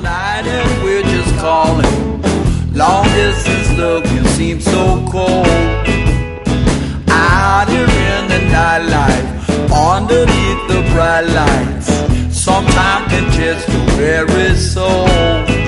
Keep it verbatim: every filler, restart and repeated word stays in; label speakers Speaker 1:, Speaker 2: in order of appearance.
Speaker 1: night and we're just calling. Long distance looking seems so cold. Out here in the nightlife, underneath the bright lights, sometimes can just your very soul.